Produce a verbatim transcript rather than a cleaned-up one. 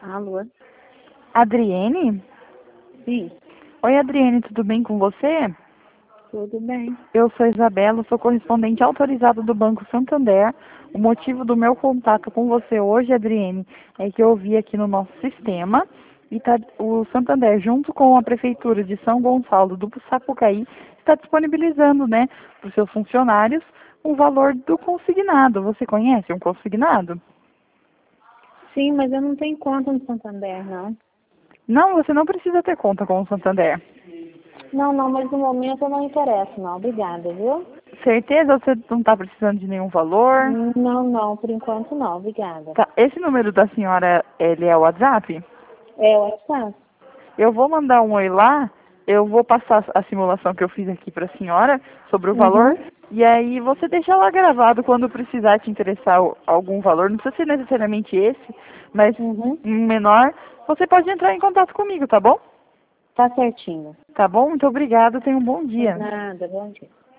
Alô? Adriene? Sim, Oi, Adriene, tudo bem com você? tudo bem. Eu sou Isabela, sou correspondente autorizada do Banco Santander. O motivo do meu contato com você hoje, Adriene, é que eu vi aqui no nosso sistema e tá, o Santander, junto com a Prefeitura de São Gonçalo do Sapucaí, está disponibilizando, né, para os seus funcionários o valor do consignado. Você conhece um consignado? Sim, mas eu não tenho conta no Santander, não. Não, você não precisa ter conta com o Santander. Não, não, mas no momento eu não interesso, não. Obrigada, viu? Certeza? Você não está precisando de nenhum valor? Não, não, por enquanto não. Obrigada. Tá. Esse número da senhora, ele é o WhatsApp? É o WhatsApp? Eu vou mandar um oi lá, eu vou passar a simulação que eu fiz aqui para a senhora sobre o valor, Uhum, e aí você deixa lá gravado quando precisar te interessar o- algum valor, não precisa ser necessariamente esse, mas uhum. um menor, você pode entrar em contato comigo, tá bom? Tá certinho. Tá bom? Muito obrigada, tenha um bom De dia. nada, bom dia.